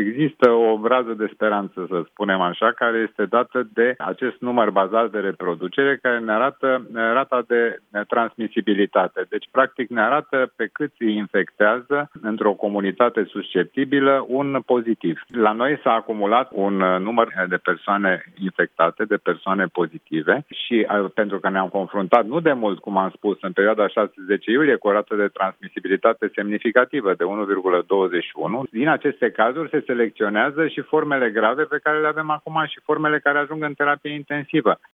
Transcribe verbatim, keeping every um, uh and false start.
Există o rază de speranță, să spunem așa, care este dată de acest număr bazal de reproducere care ne arată rata de transmisibilitate. Deci, practic, ne arată pe cât îi infectează într-o comunitate susceptibilă un pozitiv. La noi s-a acumulat un număr de persoane infectate, de persoane pozitive și pentru că ne-am confruntat nu de mult, cum am spus, în perioada șase-zece iulie cu o rată de transmisibilitate semnificativă de unu virgulă douăzeci și unu, din aceste cazuri se selecționează și formele grave pe care le avem acum și formele care ajung în terapie intensivă.